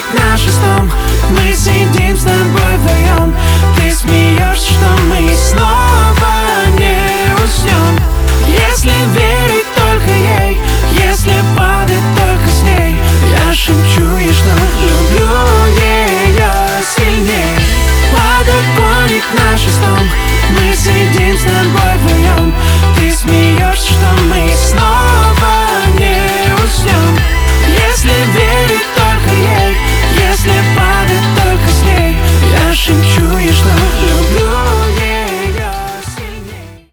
ведь на шестом мы сидим с тобой вдвоем. Ты смеешься, что мы снова